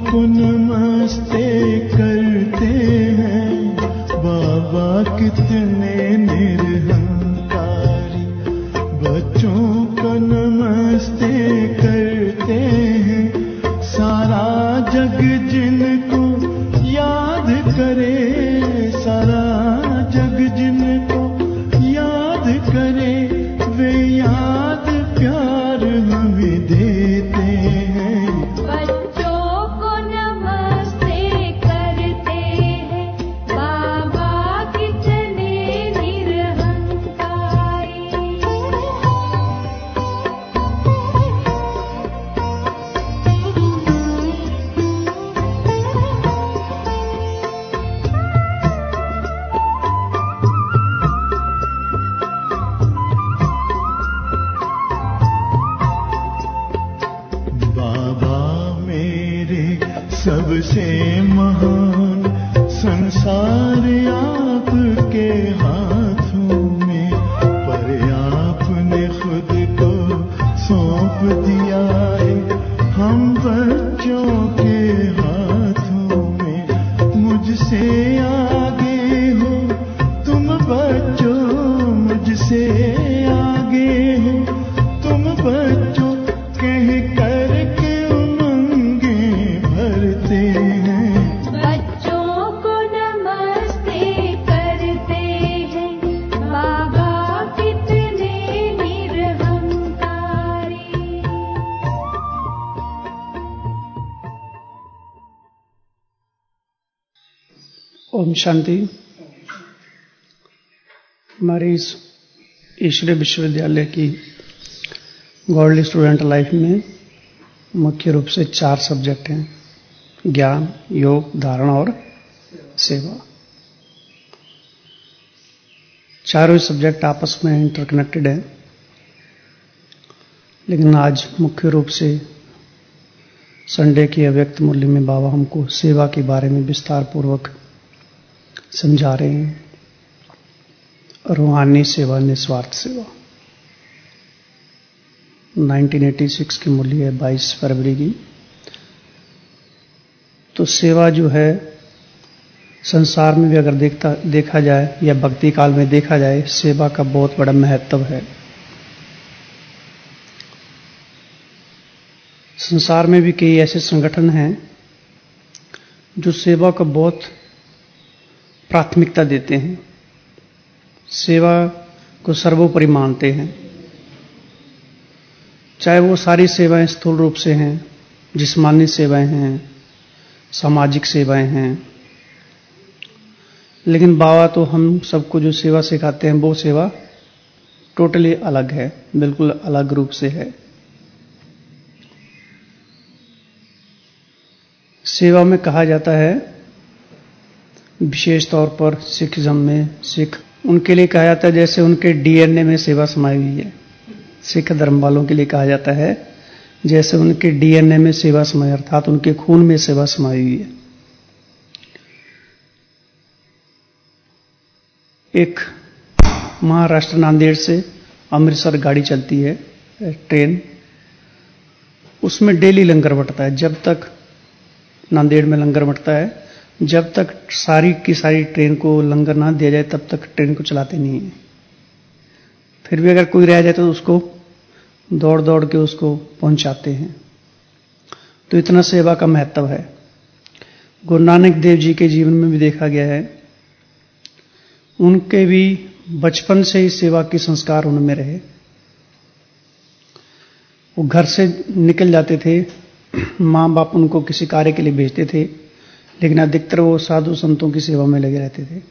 को नमस्ते करते हैं, बाबा कितने निरहंकारी। बच्चों को नमस्ते करते हैं, सारा जग जिनको याद करे, सारा जग जिनको याद करे, वे याद प्यार हमें देते हैं। बच्चों को नमस्ते करते हैं, बाबा कितने निरहंकारी। बाबा मेरे सबसे महान, संसार आपके हाथों में, पर आपने खुद को सौंप दिया है हम बच्चों के हाथों में। मुझसे आगे हो तुम बच्चों, मुझसे आगे हो तुम बच्चों, कह कर के उमंगे भरते हैं। बच्चों को नमस्ते करते हैं, बाबा कितने निरहंकारी। ओम शांति। हमारे इस ईश्वरीय विश्वविद्यालय की गॉडली स्टूडेंट लाइफ में मुख्य रूप से 4 सब्जेक्ट हैं: ज्ञान, योग, धारणा और सेवा। चारों सब्जेक्ट आपस में इंटरकनेक्टेड हैं, लेकिन आज मुख्य रूप से संडे की अव्यक्त मूल्य में बाबा हमको सेवा के बारे में विस्तार पूर्वक समझा रहे हैं। रूहानी सेवा, निस्वार्थ सेवा। 1986 की मूल्य है 22 फरवरी की। तो सेवा जो है संसार में भी अगर देखा जाए या भक्ति काल में देखा जाए, सेवा का बहुत बड़ा महत्व है। संसार में भी कई ऐसे संगठन हैं जो सेवा को बहुत प्राथमिकता देते हैं, सेवा को सर्वोपरि मानते हैं। चाहे वो सारी सेवाएं स्थूल रूप से हैं, जिस्मानी सेवाएं हैं, सामाजिक सेवाएं हैं, लेकिन बाबा तो हम सबको जो सेवा सिखाते हैं वो सेवा टोटली अलग है, बिल्कुल अलग रूप से है। सेवा में कहा जाता है, विशेष तौर पर सिखिज्म में सिख उनके लिए कहा जाता है जैसे उनके डीएनए में सेवा समाई हुई है। सिख धर्म वालों के लिए कहा जाता है जैसे उनके डीएनए में सेवा समाई, अर्थात उनके खून में सेवा समाई हुई है। एक महाराष्ट्र नांदेड़ से अमृतसर गाड़ी चलती है, ट्रेन, उसमें डेली लंगर बंटता है। जब तक नांदेड़ में लंगर बंटता है, जब तक सारी की सारी ट्रेन को लंगर ना दिया जाए तब तक ट्रेन को चलाते नहीं है। फिर भी अगर कोई रह जाए तो उसको दौड़ दौड़ के उसको पहुंचाते हैं। तो इतना सेवा का महत्व है। गुरु नानक देव जी के जीवन में भी देखा गया है, उनके भी बचपन से ही सेवा के संस्कार उनमें रहे। वो घर से निकल जाते थे, माँ बाप उनको किसी कार्य के लिए भेजते थे, लेकिन अधिकतर वो साधु संतों की सेवा में लगे रहते थे।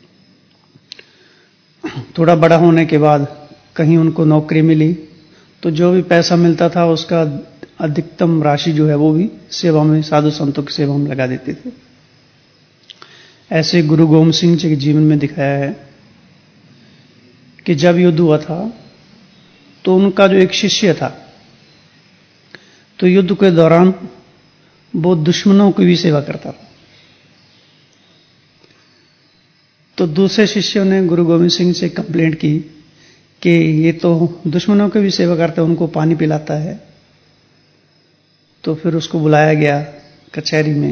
थोड़ा बड़ा होने के बाद कहीं उनको नौकरी मिली तो जो भी पैसा मिलता था उसका अधिकतम राशि जो है वो भी सेवा में, साधु संतों की सेवा में लगा देते थे। ऐसे गुरु गोविंद सिंह जी के जीवन में दिखाया है कि जब युद्ध हुआ था तो उनका जो एक शिष्य था, तो युद्ध के दौरान वो दुश्मनों की भी सेवा करता था। तो दूसरे शिष्यों ने गुरु गोविंद सिंह से कंप्लेंट की कि ये तो दुश्मनों की भी सेवा करता है, उनको पानी पिलाता है। तो फिर उसको बुलाया गया, कचहरी में।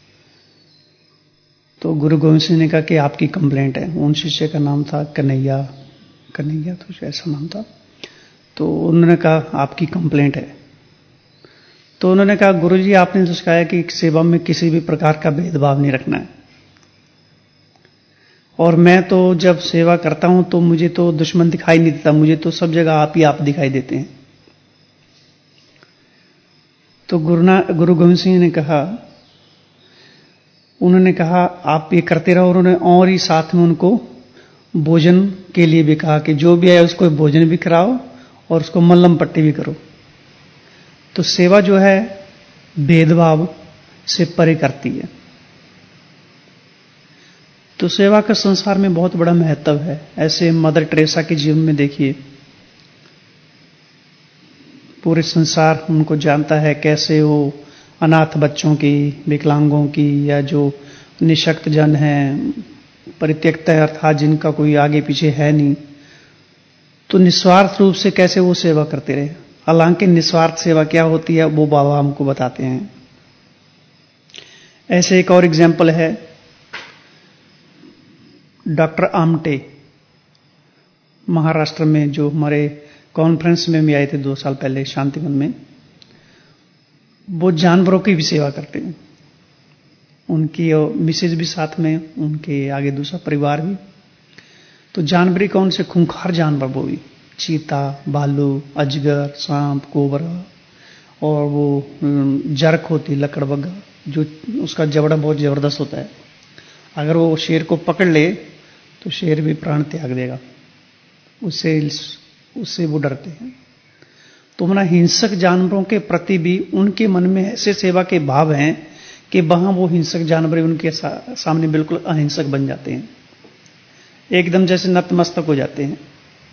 तो गुरु गोविंद सिंह ने कहा कि आपकी कंप्लेंट है। उन शिष्य का नाम था कन्हैया तो ऐसा नाम था। तो उन्होंने कहा आपकी कंप्लेंट है। तो उन्होंने कहा गुरुजी आपने तो सिखाया कि सेवा में किसी भी प्रकार का भेदभाव नहीं रखना है, और मैं तो जब सेवा करता हूं तो मुझे तो दुश्मन दिखाई नहीं देता, मुझे तो सब जगह आप ही आप दिखाई देते हैं। तो गुरु गोविंद सिंह ने कहा, उन्होंने कहा आप ये करते रहो। उन्होंने और ही साथ में उनको भोजन के लिए भी कहा कि जो भी आए उसको भोजन भी कराओ और उसको मल्लम पट्टी भी करो। तो सेवा जो है भेदभाव से परे करती है। तो सेवा का संसार में बहुत बड़ा महत्व है। ऐसे मदर टेरेसा के जीवन में देखिए, पूरे संसार उनको जानता है, कैसे वो अनाथ बच्चों की, विकलांगों की, या जो निशक्त जन हैं, परित्यक्त अर्थात जिनका कोई आगे पीछे है नहीं, तो निस्वार्थ रूप से कैसे वो सेवा करते रहे। हालांकि निस्वार्थ सेवा क्या होती है वो बाबा हमको बताते हैं। ऐसे एक और एग्जाम्पल है, डॉक्टर आमटे, महाराष्ट्र में, जो हमारे कॉन्फ्रेंस में भी आए थे 2 साल पहले शांतिवन में। वो जानवरों की भी सेवा करते हैं, उनकी मिसेज भी साथ में, उनके आगे दूसरा परिवार भी। तो जानवर कौन से खूंखार जानवर, वो भी चीता, भालू, अजगर, सांप, कोबरा, और वो जरक होती, लकड़बग्गा, जो उसका जबड़ा बहुत जबरदस्त होता है। अगर वो शेर को पकड़ ले तो शेर भी प्राण त्याग देगा, उससे वो डरते हैं। तो मना हिंसक जानवरों के प्रति भी उनके मन में ऐसे सेवा के भाव हैं कि वहां वो हिंसक जानवर उनके सामने बिल्कुल अहिंसक बन जाते हैं, एकदम जैसे नतमस्तक हो जाते हैं।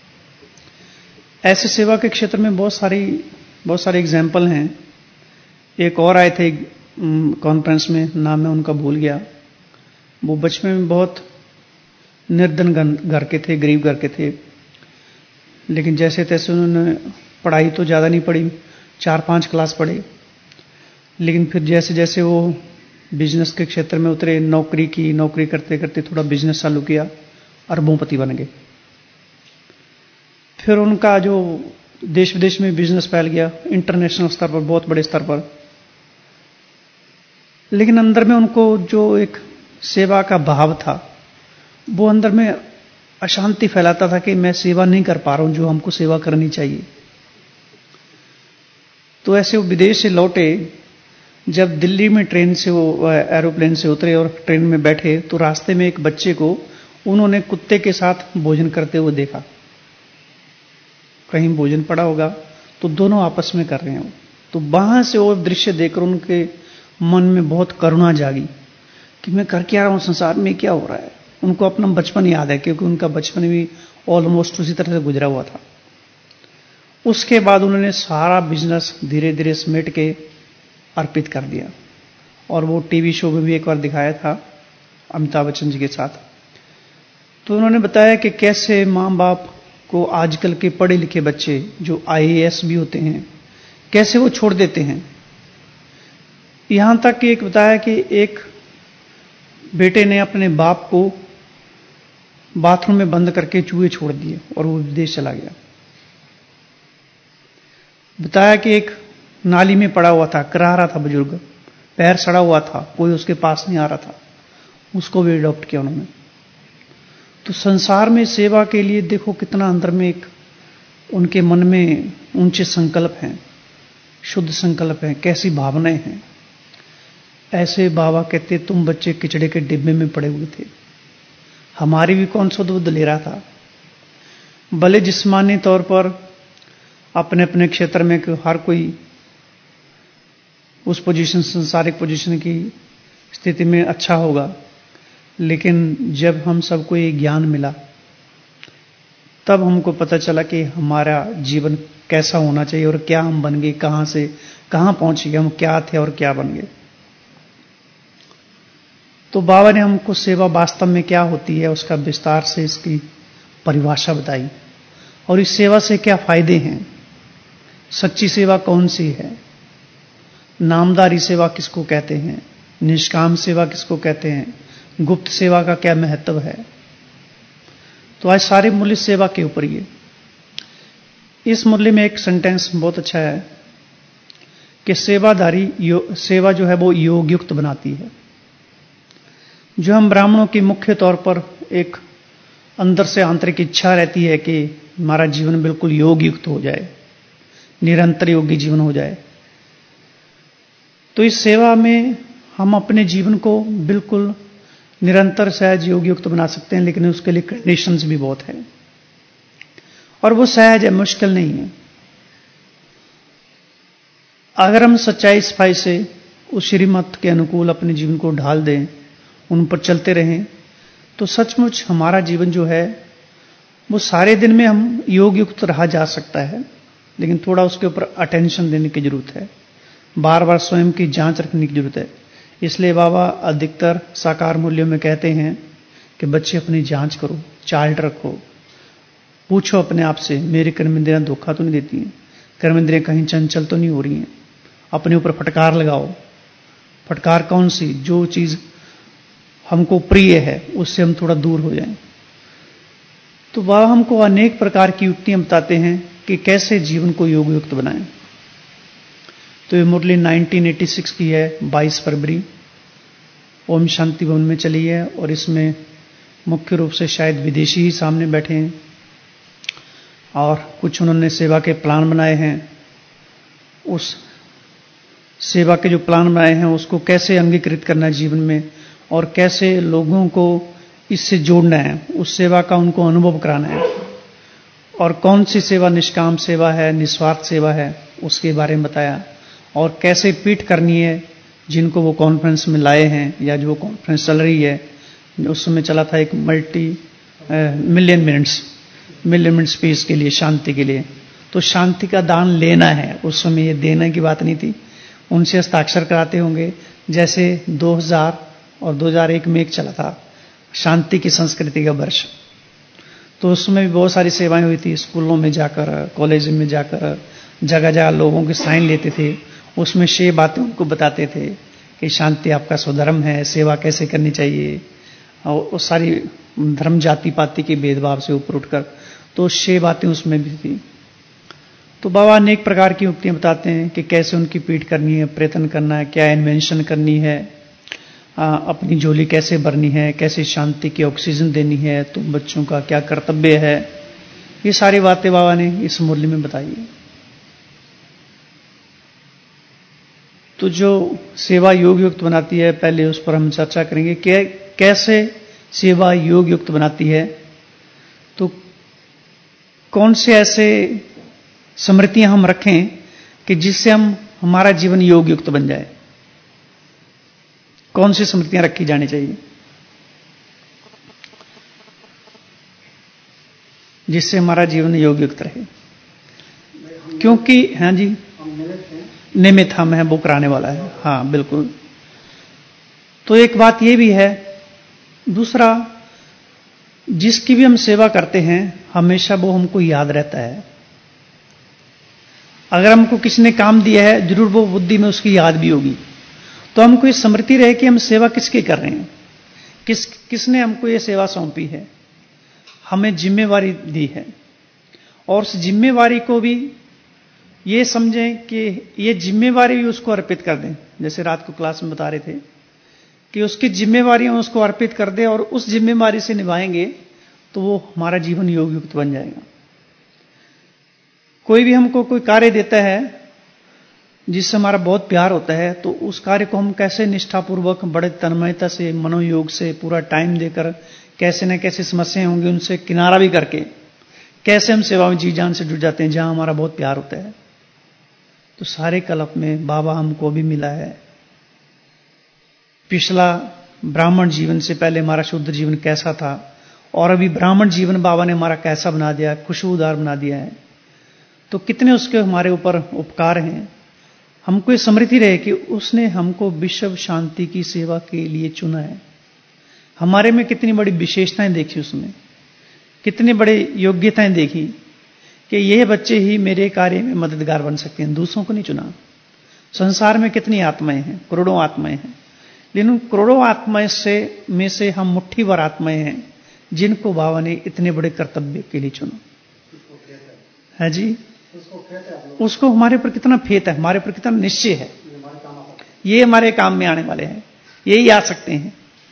ऐसे सेवा के क्षेत्र में बहुत सारे एग्जाम्पल हैं। एक और आए थे कॉन्फ्रेंस में, नाम मैं उनका भूल गया। वो बचपन में बहुत निर्धन घर के थे, गरीब घर के थे, लेकिन जैसे तैसे उन्होंने पढ़ाई तो ज़्यादा नहीं पढ़ी, 4-5 क्लास पढ़े, लेकिन फिर जैसे जैसे वो बिजनेस के क्षेत्र में उतरे, नौकरी करते करते थोड़ा बिजनेस चालू किया, अरबोंपति बन गए। फिर उनका जो देश विदेश में बिजनेस फैल गया, इंटरनेशनल स्तर पर, बहुत बड़े स्तर पर। लेकिन अंदर में उनको जो एक सेवा का भाव था, वो अंदर में अशांति फैलाता था कि मैं सेवा नहीं कर पा रहा हूं जो हमको सेवा करनी चाहिए। तो ऐसे वो विदेश से लौटे, जब दिल्ली में ट्रेन से वो एरोप्लेन से उतरे और ट्रेन में बैठे, तो रास्ते में एक बच्चे को उन्होंने कुत्ते के साथ भोजन करते हुए देखा। कहीं भोजन पड़ा होगा तो दोनों आपस में कर रहे हैं। तो वहां से वो दृश्य देखकर उनके मन में बहुत करुणा जागी कि मैं कर क्या रहा हूं, संसार में क्या हो रहा है। उनको अपना बचपन याद है, क्योंकि उनका बचपन भी ऑलमोस्ट उसी तरह से गुजरा हुआ था। उसके बाद उन्होंने सारा बिजनेस धीरे धीरे समेट के अर्पित कर दिया, और वो टीवी शो में भी एक बार दिखाया था अमिताभ बच्चन जी के साथ। तो उन्होंने बताया कि कैसे मां बाप को आजकल के पढ़े लिखे बच्चे जो IAS भी होते हैं, कैसे वो छोड़ देते हैं। यहां तक कि एक बताया कि एक बेटे ने अपने बाप को बाथरूम में बंद करके चूहे छोड़ दिए और वो विदेश चला गया। बताया कि एक नाली में पड़ा हुआ था, कराह रहा था बुजुर्ग, पैर सड़ा हुआ था, कोई उसके पास नहीं आ रहा था, उसको भी अडॉप्ट किया उन्होंने। तो संसार में सेवा के लिए देखो कितना अंदर में एक उनके मन में ऊंचे संकल्प हैं, शुद्ध संकल्प हैं, कैसी भावनाएं हैं। ऐसे बाबा कहते तुम बच्चे किचड़े के डिब्बे में पड़े हुए थे, हमारी भी कौन सा दूध ले रहा था। भले जिस्मानी तौर पर अपने अपने क्षेत्र में हर कोई उस पोजीशन, संसारिक पोजीशन की स्थिति में अच्छा होगा, लेकिन जब हम सबको ये ज्ञान मिला तब हमको पता चला कि हमारा जीवन कैसा होना चाहिए और क्या हम बन गए, कहां से कहां पहुंच गए, हम क्या थे और क्या बन गए। तो बाबा ने हमको सेवा वास्तव में क्या होती है उसका विस्तार से इसकी परिभाषा बताई, और इस सेवा से क्या फायदे हैं, सच्ची सेवा कौन सी है। नामदारी सेवा किसको कहते हैं, निष्काम सेवा किसको कहते हैं, गुप्त सेवा का क्या महत्व है। तो आज सारे मूल्य सेवा के ऊपर ही है। इस मूल्य में एक सेंटेंस बहुत अच्छा है कि सेवाधारी सेवा जो है वो योग युक्त बनाती है। जो हम ब्राह्मणों की मुख्य तौर पर एक अंदर से आंतरिक इच्छा रहती है कि हमारा जीवन बिल्कुल योग युक्त हो जाए, निरंतर योगी जीवन हो जाए। तो इस सेवा में हम अपने जीवन को बिल्कुल निरंतर सहज योग युक्त बना सकते हैं, लेकिन उसके लिए कंडीशंस भी बहुत है और वो सहज है, मुश्किल नहीं है। अगर हम सच्चाई सफाई से उस श्रीमत के अनुकूल अपने जीवन को ढाल दें, उन पर चलते रहें, तो सचमुच हमारा जीवन जो है वो सारे दिन में हम योग युक्त रहा जा सकता है, लेकिन थोड़ा उसके ऊपर अटेंशन देने की जरूरत है, बार बार स्वयं की जांच रखने की जरूरत है। इसलिए बाबा अधिकतर साकार मूल्यों में कहते हैं कि बच्चे अपनी जांच करो, चार्ट रखो, पूछो अपने आप से मेरी कर्मेंद्रियां धोखा तो नहीं देती हैं, कर्मेंद्रियां कहीं चंचल तो नहीं हो रही हैं। अपने ऊपर फटकार लगाओ। फटकार कौन सी? जो चीज हमको प्रिय है उससे हम थोड़ा दूर हो जाएं। तो वह हमको अनेक प्रकार की युक्तियां बताते हैं कि कैसे जीवन को योग युक्त बनाएं। तो ये मुरली 1986 की है, 22 फरवरी ओम शांति भवन में चली है और इसमें मुख्य रूप से शायद विदेशी ही सामने बैठे हैं और कुछ उन्होंने सेवा के प्लान बनाए हैं। उस सेवा के जो प्लान बनाए हैं उसको कैसे अंगीकृत करना है जीवन में और कैसे लोगों को इससे जोड़ना है, उस सेवा का उनको अनुभव कराना है और कौन सी सेवा निष्काम सेवा है, निस्वार्थ सेवा है, उसके बारे में बताया और कैसे पीठ करनी है जिनको वो कॉन्फ्रेंस में लाए हैं या जो कॉन्फ्रेंस चल रही है। उस समय चला था एक मिलियन मिनट्स पीस के लिए, शांति के लिए। तो शांति का दान लेना है, उस समय ये देने की बात नहीं थी। उनसे हस्ताक्षर कराते होंगे, जैसे 2000 और 2001 में एक चला था शांति की संस्कृति का वर्ष। तो उसमें भी बहुत सारी सेवाएं हुई थी, स्कूलों में जाकर, कॉलेज में जाकर, जगह जगह लोगों के साइन लेते थे। उसमें 6 बातें उनको बताते थे कि शांति आपका स्वधर्म है, सेवा कैसे करनी चाहिए, और सारी धर्म जाति पाति के भेदभाव से ऊपर उठकर, तो 6 बातें उसमें भी थी। तो बाबा अनेक प्रकार की युक्तियां बताते हैं कि कैसे उनकी पीठ करनी है, प्रयत्न करना है, क्या इन्वेंशन करनी है, अपनी झोली कैसे भरनी है, कैसे शांति की ऑक्सीजन देनी है, तुम बच्चों का क्या कर्तव्य है। ये सारी बातें बाबा ने इस मुरली में बताई है। तो जो सेवा योग युक्त बनाती है, पहले उस पर हम चर्चा करेंगे कि कैसे सेवा योग युक्त बनाती है। तो कौन से ऐसे स्मृतियां हम रखें कि जिससे हमारा जीवन योग युक्त बन जाए। कौन सी स्मृतियां रखी जानी चाहिए जिससे हमारा जीवन योग युक्त रहे? क्योंकि हाँ जी, निमित्त हम है, वो कराने वाला है। हाँ बिल्कुल। तो एक बात ये भी है, दूसरा, जिसकी भी हम सेवा करते हैं हमेशा वो हमको याद रहता है। अगर हमको किसी ने काम दिया है, जरूर वो बुद्धि में उसकी याद भी होगी। तो हमको ये स्मृति रहे कि हम सेवा किसकी कर रहे हैं, किसने हमको ये सेवा सौंपी है, हमें जिम्मेवारी दी है। और उस जिम्मेवारी को भी ये समझें कि ये जिम्मेवारी भी उसको अर्पित कर दें। जैसे रात को क्लास में बता रहे थे कि उसकी जिम्मेवारियां उसको अर्पित कर दें और उस जिम्मेवारी से निभाएंगे तो वो हमारा जीवन योग युक्त बन जाएगा। कोई भी हमको कोई कार्य देता है जिससे हमारा बहुत प्यार होता है, तो उस कार्य को हम कैसे निष्ठापूर्वक, बड़े तन्मयता से, मनोयोग से, पूरा टाइम देकर, कैसे न कैसे समस्याएं होंगी उनसे किनारा भी करके, कैसे हम सेवा में जी जान से जुड़ जाते हैं जहां हमारा बहुत प्यार होता है। तो सारे कल्प में बाबा हमको भी मिला है। पिछला ब्राह्मण जीवन से पहले हमारा शुद्ध जीवन कैसा था और अभी ब्राह्मण जीवन बाबा ने हमारा कैसा बना दिया, खुशबूदार बना दिया है। तो कितने उसके हमारे ऊपर उपकार हैं। हमको ये स्मृति रहे कि उसने हमको विश्व शांति की सेवा के लिए चुना है। हमारे में कितनी बड़ी विशेषताएं देखी, उसमें कितनी बड़ी योग्यताएं देखी कि ये बच्चे ही मेरे कार्य में मददगार बन सकते हैं, दूसरों को नहीं चुना। संसार में कितनी आत्माएं हैं? करोड़ों आत्माएं हैं, लेकिन उन करोड़ों आत्माएं में से हम मुट्ठी भर आत्माएं हैं जिनको बाबा ने इतने बड़े कर्तव्य के लिए चुना है जी। उसको हमारे पर कितना फेत है, हमारे पर कितना निश्चय है, ये हमारे काम में आने वाले हैं, यही आ सकते हैं।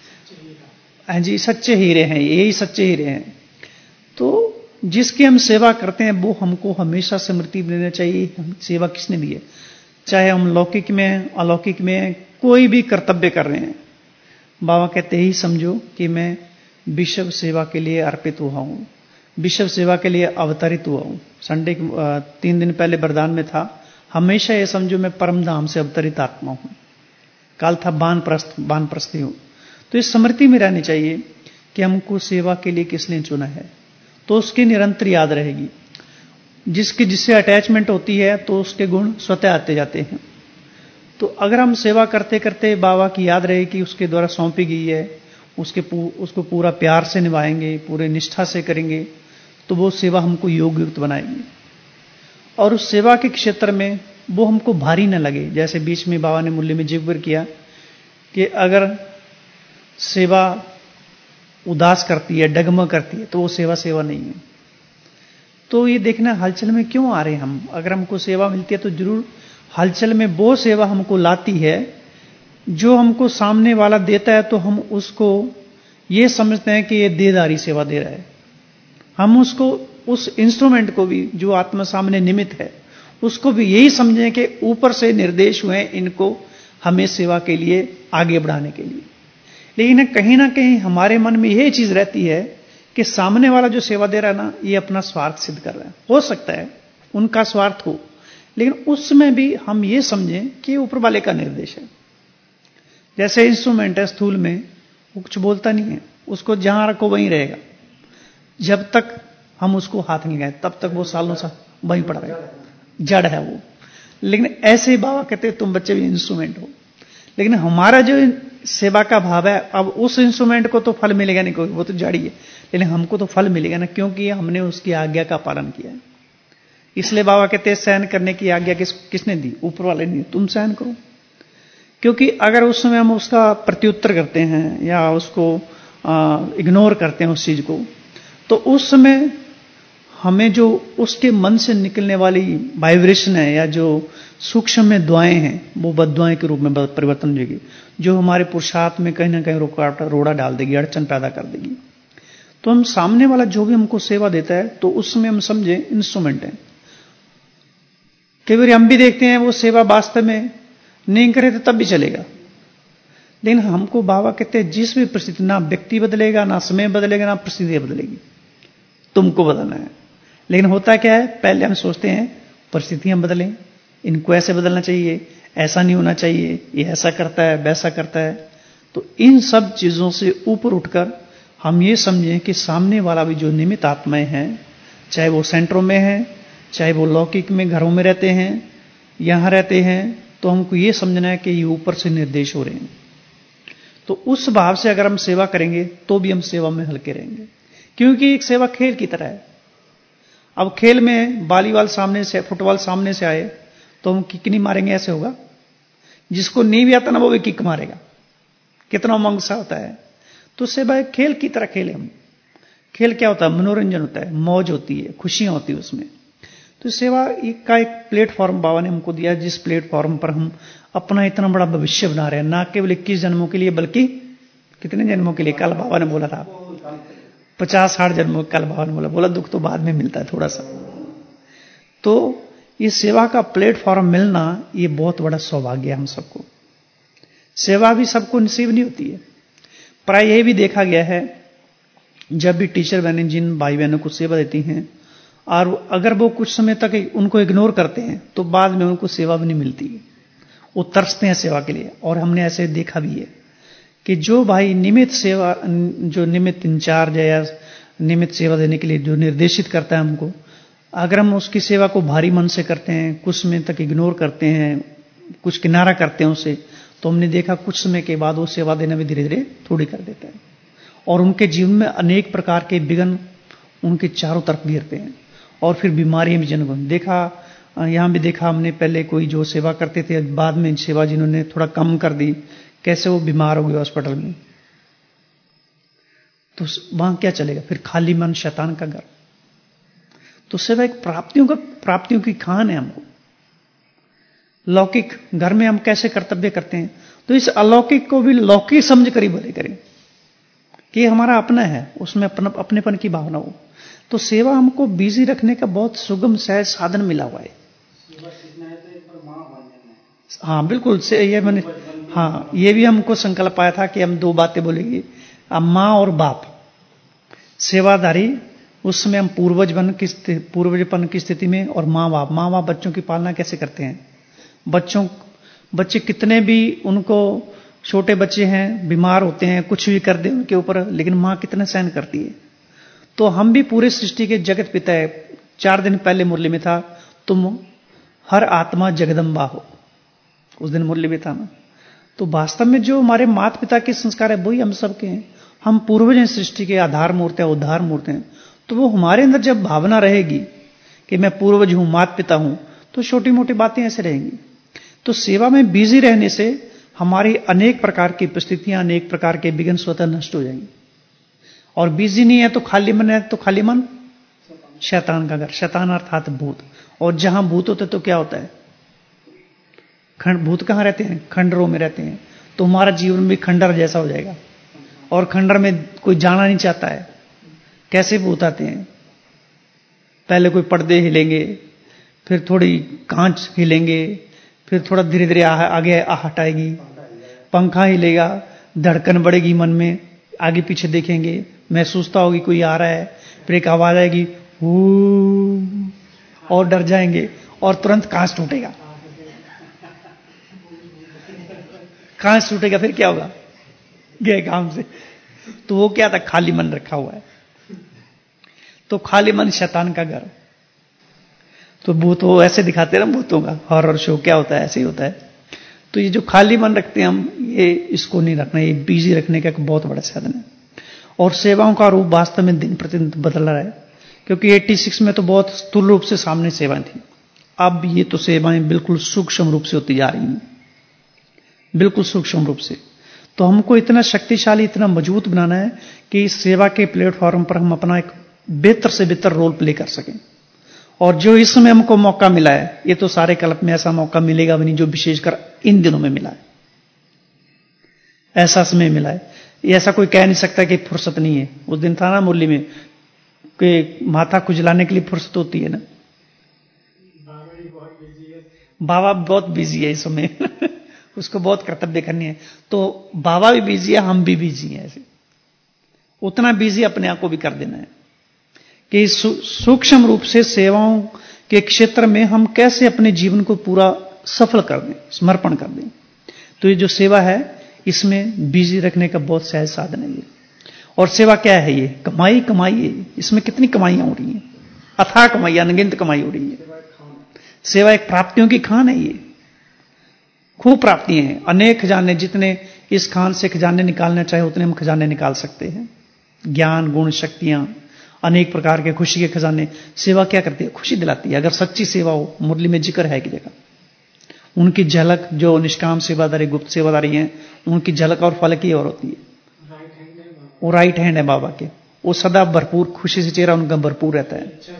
हाँ जी, सच्चे हीरे हैं, यही सच्चे हीरे हैं। तो जिसकी हम सेवा करते हैं वो हमको हमेशा स्मृति लेना चाहिए, हम सेवा किसने दी है, चाहे हम लौकिक में अलौकिक में कोई भी कर्तव्य कर रहे हैं। बाबा कहते ही समझो कि मैं विश्व सेवा के लिए अर्पित हुआ हूं, विश्व सेवा के लिए अवतरित हुआ हूं। संडे 3 दिन पहले वरदान में था, हमेशा ये समझो मैं परम धाम से अवतरित आत्मा हूं। काल था वानप्रस्थी हूं। तो इस स्मृति में रहनी चाहिए कि हमको सेवा के लिए किसने चुना है, तो उसकी निरंतर याद रहेगी। जिससे अटैचमेंट होती है तो उसके गुण स्वतः आते जाते हैं। तो अगर हम सेवा करते करते बाबा की याद रहे कि उसके द्वारा सौंपी गई है, उसको पूरा प्यार से निभाएंगे, पूरे निष्ठा से करेंगे, तो वो सेवा हमको योग युक्त बनाएगी। और उस सेवा के क्षेत्र में वो हमको भारी न लगे। जैसे बीच में बाबा ने मूल्य में जिक्र किया कि अगर सेवा उदास करती है, डगमग करती है, तो वो सेवा नहीं है। तो ये देखना हलचल में क्यों आ रहे हैं हम। अगर हमको सेवा मिलती है तो जरूर हलचल में वो सेवा हमको लाती है जो हमको सामने वाला देता है, तो हम उसको ये समझते हैं कि ये देदारी सेवा दे रहा है। हम उसको, उस इंस्ट्रूमेंट को भी जो आत्मा सामने निमित्त है, उसको भी यही समझें कि ऊपर से निर्देश हुए इनको हमें सेवा के लिए आगे बढ़ाने के लिए। लेकिन कहीं ना कहीं हमारे मन में यही चीज रहती है कि सामने वाला जो सेवा दे रहा है ना, ये अपना स्वार्थ सिद्ध कर रहा है। हो सकता है उनका स्वार्थ हो, लेकिन उसमें भी हम ये समझें कि ऊपर वाले का निर्देश है। जैसे इंस्ट्रूमेंट है स्थूल में, वो कुछ बोलता नहीं है, उसको जहां रखो वहीं रहेगा। जब तक हम उसको हाथ नहीं लगाए तब तक वो सालों से वहीं पड़ा रहेगा, जड़ है वो। लेकिन ऐसे बाबा कहते तुम बच्चे भी इंस्ट्रूमेंट हो। लेकिन हमारा जो सेवा का भाव है, अब उस इंस्ट्रूमेंट को तो फल मिलेगा नहीं, कोई वो तो जड़ी है, लेकिन हमको तो फल मिलेगा ना, क्योंकि हमने उसकी आज्ञा का पालन किया है। इसलिए बाबा कहते हैं सहन करने की आज्ञा किसने दी? ऊपर वाले ने। तुम सहन करो। क्योंकि अगर उस समय हम उसका प्रत्युत्तर करते हैं या उसको इग्नोर करते हैं उस चीज को, तो उस समय हमें जो उसके मन से निकलने वाली वाइब्रेशन है या जो सूक्ष्म में दुआएं हैं, वो बद्दुआएं के रूप में परिवर्तन हो जाएगी, जो हमारे पुरुषार्थ में कहीं ना कहीं रोड़ा डाल देगी, अड़चन पैदा कर देगी। तो हम सामने वाला जो भी हमको सेवा देता है, तो उसमें हम समझे इंस्ट्रूमेंट है। कई बार हम भी देखते हैं वो सेवा वास्तव में नहीं करे तो तब भी चलेगा। लेकिन हमको बाबा कहते हैं जिस भी परिस्थिति, ना व्यक्ति बदलेगा, ना समय बदलेगा, ना परिस्थिति बदलेगी, तुमको बदलना है। लेकिन होता क्या है, पहले हम सोचते हैं परिस्थितियां बदलें, इनको ऐसे बदलना चाहिए, ऐसा नहीं होना चाहिए, ये ऐसा करता है, वैसा करता है। तो इन सब चीजों से ऊपर उठकर हम ये समझें कि सामने वाला भी जो निमित्त आत्माएं हैं, चाहे वो सेंटरों में है, चाहे वो लौकिक में घरों में रहते हैं, यहां रहते हैं, तो हमको ये समझना है कि ये ऊपर से निर्देश हो रहे हैं। तो उस भाव से अगर हम सेवा करेंगे तो भी हम सेवा में हल्के रहेंगे। क्योंकि एक सेवा खेल की तरह है। अब खेल में वॉलीबॉल सामने से, फुटबॉल सामने से आए तो हम किक नहीं मारेंगे, ऐसे होगा? जिसको नहीं भी आता ना वो भी किक मारेगा। कितना उमंग सा होता है। तो सेवा एक खेल की तरह खेले हम। खेल क्या होता है? मनोरंजन होता है, मौज होती है, खुशियां होती है उसमें। तो सेवा का एक प्लेटफॉर्म बाबा ने हमको दिया, जिस प्लेटफॉर्म पर हम अपना इतना बड़ा भविष्य बना रहे हैं, ना केवल 21 जन्मों के लिए बल्कि कितने जन्मों के लिए? कल बाबा ने बोला था 50-60 जन्मों। कल बाबा ने बोला दुख तो बाद में मिलता है थोड़ा सा। तो ये सेवा का प्लेटफॉर्म मिलना ये बहुत बड़ा सौभाग्य है हम सबको। सेवा भी सबको नसीब नहीं होती है। प्राय यही भी देखा गया है, जब भी टीचर बहनें जिन भाई बहनों को सेवा देती हैं और अगर वो कुछ समय तक उनको इग्नोर करते हैं तो बाद में उनको सेवा भी नहीं मिलती। वो तरसते हैं सेवा के लिए। और हमने ऐसे देखा भी है कि जो भाई निमित्त सेवा, जो निमित्त इंचार्ज है या निमित्त सेवा देने के लिए जो निर्देशित करता है हमको, अगर हम उसकी सेवा को भारी मन से करते हैं, कुछ समय तक इग्नोर करते हैं, कुछ किनारा करते हैं उसे, तो हमने देखा कुछ समय के बाद वो सेवा देना भी धीरे धीरे थोड़ी कर देता है। और उनके जीवन में अनेक प्रकार के विघ्न उनके चारों तरफ घेरते हैं और फिर बीमारियां भी जन्म देखा। यहां भी देखा हमने, पहले कोई जो सेवा करते थे, बाद में सेवा जिन्होंने थोड़ा कम कर दी, कैसे वो बीमार हो गए हॉस्पिटल में। तो वहां क्या चलेगा फिर? खाली मन शैतान का घर। तो सेवा एक प्राप्तियों की खान है। हमको लौकिक घर में हम कैसे कर्तव्य करते हैं, तो इस अलौकिक को भी लौकिक समझ कर ही भले करें कि हमारा अपना है, उसमें अपनेपन की भावना हो। तो सेवा हमको बिजी रखने का बहुत सुगम सहज साधन मिला हुआ है। हाँ बिल्कुल से ये मैंने, हाँ ये भी हमको संकल्प आया था कि हम दो बातें बोलेंगे, माँ और बाप सेवादारी। उसमें हम पूर्वजपन की स्थिति में, और माँ बाप बच्चों की पालना कैसे करते हैं। बच्चे कितने भी, उनको छोटे बच्चे हैं, बीमार होते हैं, कुछ भी कर दे उनके ऊपर, लेकिन माँ कितना सहन करती है। तो हम भी पूरे सृष्टि के जगत पिता है। 4 दिन पहले मुरली में था, तुम हर आत्मा जगदम्बा हो, उस दिन मुरली में था ना। तो वास्तव में जो हमारे माता पिता के संस्कार है वही हम सबके हैं। हम पूर्वज हैं, सृष्टि के आधार मूर्त है, उद्धार मूर्त हैं। तो वो हमारे अंदर जब भावना रहेगी कि मैं पूर्वज हूं, माता पिता हूं, तो छोटी मोटी बातें ऐसे रहेंगी। तो सेवा में बिजी रहने से हमारी अनेक प्रकार की परिस्थितियां, अनेक प्रकार के विघ्न स्वतः नष्ट हो जाएंगी। और बिजी नहीं है तो खाली मन है, तो खाली मन शैतान का घर। शैतान अर्थात भूत। और जहां भूत होते तो क्या होता है? भूत कहां रहते हैं? खंडरों में रहते हैं। तो हमारा जीवन भी खंडर जैसा हो जाएगा, और खंडर में कोई जाना नहीं चाहता है। कैसे भूत आते हैं? पहले कोई पर्दे हिलेंगे, फिर थोड़ी कांच हिलेंगे, फिर थोड़ा धीरे धीरे आगे आहट आएगी, पंखा हिलेगा, धड़कन बढ़ेगी मन में, आगे पीछे देखेंगे, महसूसता होगी कोई आ रहा है, फिर एक आवाज आएगी और डर जाएंगे, और तुरंत कांच टूटेगा। कांच टूटेगा, फिर क्या होगा? गए काम से। तो वो क्या था? खाली मन रखा हुआ है। तो खाली मन शैतान का घर। तो भूत वो ऐसे दिखाते हैं ना, भूतों का हॉरर शो क्या होता है, ऐसे ही होता है। तो ये जो खाली मन रखते हैं हम, ये इसको नहीं रखना, ये बिजी रखने का एक बहुत बड़ा साधन है। और सेवाओं का रूप वास्तव में दिन प्रतिदिन बदल रहा है, क्योंकि 86 में तो बहुत स्थूल रूप से सामने सेवाएं थी। अब ये तो सेवाएं बिल्कुल सूक्ष्म रूप से होती जा रही हैं, बिल्कुल सूक्ष्म रूप से। तो हमको इतना शक्तिशाली, इतना मजबूत बनाना है कि इस सेवा के प्लेटफॉर्म पर हम अपना एक बेहतर से बेहतर रोल प्ले कर सकें। और जो इस समय हमको मौका मिला है, ये तो सारे कल्प में ऐसा मौका मिलेगा भी नहीं, जो विशेषकर इन दिनों में मिला है। ऐसा समय मिला है, ऐसा कोई कह नहीं सकता कि फुर्सत नहीं है। उस दिन था ना मुरली में कि माथा खुजलाने के लिए फुर्सत होती है ना। बाबा बहुत बिजी है इस समय उसको बहुत कर्तव्य करनी है। तो बाबा भी बिजी है, हम भी बिजी हैं। ऐसे उतना बिजी अपने आप को भी कर देना है कि सूक्ष्म रूप से सेवाओं के क्षेत्र में हम कैसे अपने जीवन को पूरा सफल कर दें, समर्पण कर दें। तो ये जो सेवा है, इसमें बिजी रखने का बहुत सहज साधन है ये। और सेवा क्या है? ये कमाई है। इसमें कितनी कमाइयां हो रही हैं? अथाह कमाई, अनगिनत कमाई हो रही है। सेवा एक प्राप्तियों की खान है। ये खूब प्राप्तियां हैं, अनेक खजाने। जितने इस खान से खजाने निकालना चाहे उतने हम खजाने निकाल सकते हैं। ज्ञान, गुण, शक्तियां, अनेक प्रकार के खुशी के खजाने। सेवा क्या करती है? खुशी दिलाती है। अगर सच्ची सेवा हो, मुरली में जिक्र है कि जगह उनकी झलक, जो निष्काम सेवादारी, गुप्त सेवादारी हैं, उनकी झलक और फल की और होती है। वो राइट हैंड है बाबा के, वो सदा भरपूर खुशी से चेहरा उनका भरपूर रहता है।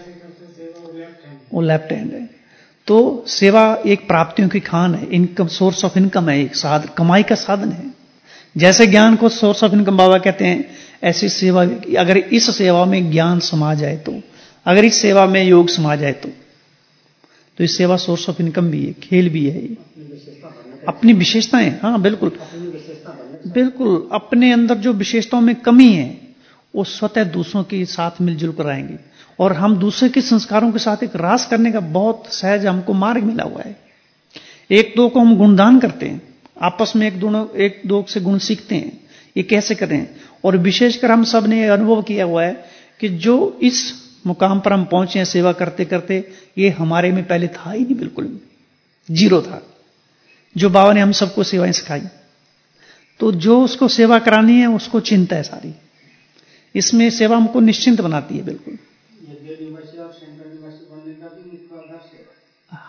वो लेफ्ट हैंड है। तो सेवा एक प्राप्तियों की खान है, इनकम, सोर्स ऑफ इनकम है, एक साधन, कमाई का साधन है। जैसे ज्ञान को सोर्स ऑफ इनकम बाबा कहते हैं, ऐसी सेवा, अगर इस सेवा में ज्ञान समा जाए तो, अगर इस सेवा में योग समा जाए तो इस सेवा सोर्स ऑफ इनकम भी है, खेल भी है। अपनी विशेषताएं, हाँ बिल्कुल बिल्कुल, अपने अंदर जो विशेषताओं में कमी है वो स्वतः दूसरों के साथ मिलजुल कर आएंगे। और हम दूसरे के संस्कारों के साथ एक रास करने का बहुत सहज हमको मार्ग मिला हुआ है। एक दो को हम गुणदान करते हैं, आपस में एक दो से गुण सीखते हैं, ये कैसे करें। और विशेषकर हम सब ने अनुभव किया हुआ है कि जो इस मुकाम पर हम पहुंचे हैं सेवा करते करते, ये हमारे में पहले था ही नहीं, बिल्कुल जीरो था। जो बाबा ने हम सबको सेवाएं सिखाई, तो जो उसको सेवा करानी है उसको चिंता है सारी। इसमें सेवा हमको निश्चिंत बनाती है बिल्कुल।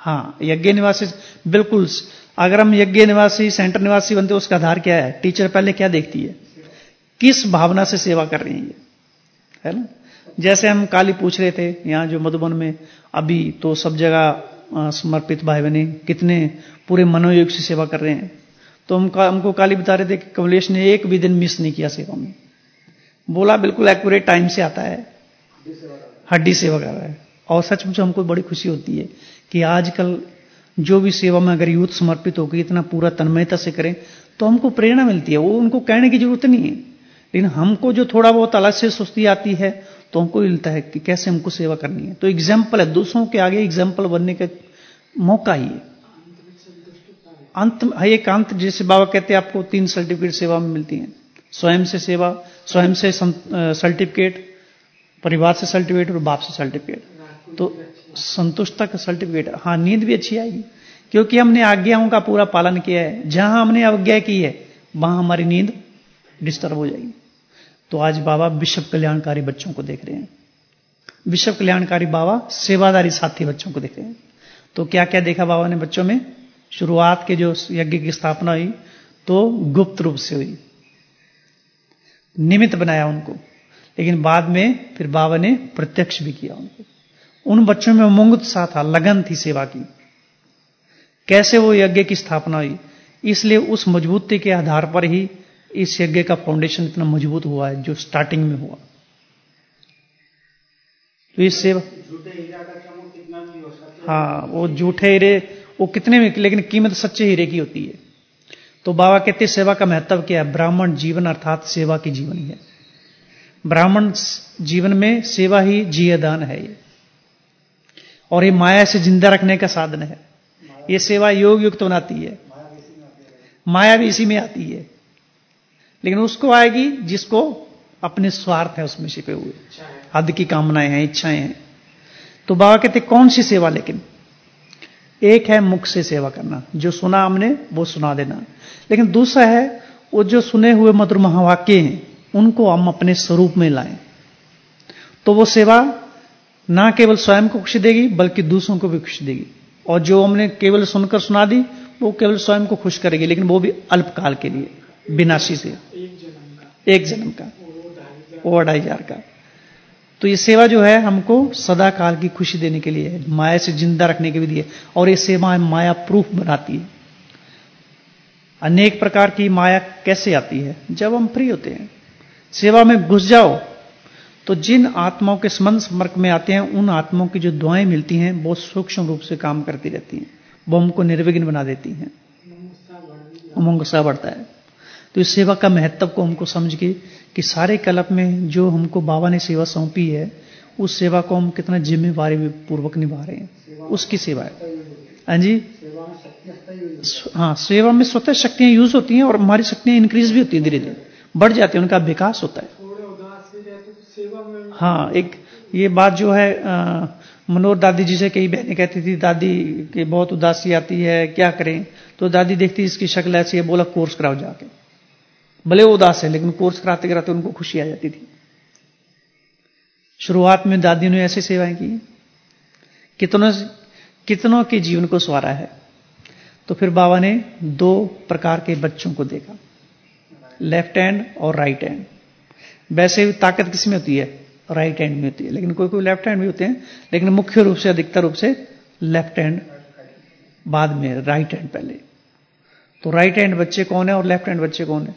हाँ, यज्ञ निवासी बिल्कुल। अगर हम यज्ञ निवासी, सेंटर निवासी बनते उसका आधार क्या है? टीचर पहले क्या देखती है? किस भावना से सेवा कर रही है, है ना? जैसे हम काली पूछ रहे थे यहाँ जो मधुबन में, अभी तो सब जगह समर्पित भाई बहने कितने पूरे मनोयोग से सेवा कर रहे हैं। तो हमको काली बता रहे थे कि कमलेश ने एक भी दिन मिस नहीं किया सेवा में। बोला बिल्कुल एक्यूरेट टाइम से आता है, हड्डी सेवा कर रहा है। और सचमुच हमको बड़ी खुशी होती है कि आजकल जो भी सेवा में अगर यूथ समर्पित होकर इतना पूरा तन्मयता से करें तो हमको प्रेरणा मिलती है। वो उनको कहने की जरूरत नहीं है, लेकिन हमको जो थोड़ा बहुत अलग से सुस्ती आती है तो हमको मिलता है कि कैसे हमको सेवा करनी है। तो एग्जाम्पल है, दूसरों के आगे एग्जाम्पल बनने का मौका ही है। अंत एक अंत, जैसे बाबा कहते हैं आपको 3 सर्टिफिकेट सेवा में मिलती हैं। स्वयं से सेवा, स्वयं से सर्टिफिकेट, परिवार से सर्टिफिकेट और बाप से सर्टिफिकेट। तो संतुष्टता का सर्टिफिकेट। हाँ, नींद भी अच्छी आएगी क्योंकि हमने आज्ञाओं का पूरा पालन किया है। जहां हमने अवज्ञा की है वहां हमारी नींद डिस्टर्ब हो जाएगी। तो आज बाबा विश्व कल्याणकारी बच्चों को देख रहे हैं। विश्व कल्याणकारी बाबा सेवादारी साथी बच्चों को देख रहे हैं। तो क्या क्या देखा बाबा ने बच्चों में? शुरुआत के जो यज्ञ की स्थापना हुई तो गुप्त रूप से हुई, निमित्त बनाया उनको, लेकिन बाद में फिर बाबा ने प्रत्यक्ष भी किया उनको। उन बच्चों में उमंग उत्साह था, लगन थी सेवा की। कैसे वो यज्ञ की स्थापना हुई? इसलिए उस मजबूती के आधार पर ही इस यज्ञ का फाउंडेशन इतना मजबूत हुआ है जो स्टार्टिंग में हुआ। तो इस सेवा, हाँ, वो झूठे हीरे वो कितने में, लेकिन कीमत सच्चे हीरे की होती है। तो बाबा कहते हैं सेवा का महत्व क्या है? ब्राह्मण जीवन अर्थात सेवा की जीवन ही है। ब्राह्मण जीवन में सेवा ही जीयदान है ये, और ये माया से जिंदा रखने का साधन है। ये सेवा योग युक्त बनाती है। माया भी इसी में आती है, लेकिन उसको आएगी जिसको अपने स्वार्थ है उसमें छिपे हुए, हद की कामनाएं हैं, इच्छाएं हैं। तो बाबा कहते कौन सी सेवा? लेकिन एक है मुख से सेवा करना, जो सुना हमने वो सुना देना, लेकिन दूसरा है वो जो सुने हुए मधुर महावाक्य हैं उनको हम अपने स्वरूप में लाएं। तो वो सेवा ना केवल स्वयं को खुशी देगी बल्कि दूसरों को भी खुशी देगी। और जो हमने केवल सुनकर सुना दी वो केवल स्वयं को खुश करेगी, लेकिन वो भी अल्पकाल के लिए, विनाशी से, एक जन्म का, वो 2500 का। तो ये सेवा जो है हमको सदा काल की खुशी देने के लिए है, माया से जिंदा रखने के लिए। और ये सेवा माया प्रूफ बनाती है। अनेक प्रकार की माया कैसे आती है? जब हम फ्री होते हैं, सेवा में घुस जाओ तो जिन आत्माओं के संपर्क में आते हैं उन आत्माओं की जो दुआएं मिलती हैं बहुत सूक्ष्म रूप से काम करती रहती हैं, वो हमको निर्विघ्न बना देती हैं, उमंग उत्साह बढ़ता है। तो इस सेवा का महत्व को हमको समझ के कि सारे कल्प में जो हमको बाबा ने सेवा सौंपी है उस सेवा को हम कितना जिम्मेवारी पूर्वक निभा रहे हैं, उसकी सेवा है। हाँ जी, हाँ, सेवा में स्वतः शक्तियां यूज होती हैं और हमारी शक्तियां इंक्रीज भी होती है, धीरे धीरे बढ़ जाती है, उनका विकास होता है। हाँ, एक ये बात जो है मनोहर दादी जी से कई बहनें कहती थी दादी की बहुत उदासी आती है, क्या करें? तो दादी देखती इसकी शक्ल ऐसी है, बोला कोर्स कराओ जाके। भले वो उदास है लेकिन कोर्स कराते कराते उनको खुशी आ जाती थी। शुरुआत में दादी ने ऐसी सेवाएं की, कितनों के जीवन को संवारा है। तो फिर बाबा ने 2 प्रकार के बच्चों को देखा, लेफ्ट हैंड और राइट हैंड। वैसे भी ताकत किस में होती है? राइट हैंड में होती है, लेकिन कोई कोई लेफ्ट हैंड भी होते हैं, लेकिन मुख्य रूप से अधिकतर रूप से लेफ्ट हैंड, बाद में राइट हैंड पहले। तो राइट हैंड बच्चे कौन है और लेफ्ट हैंड बच्चे कौन है?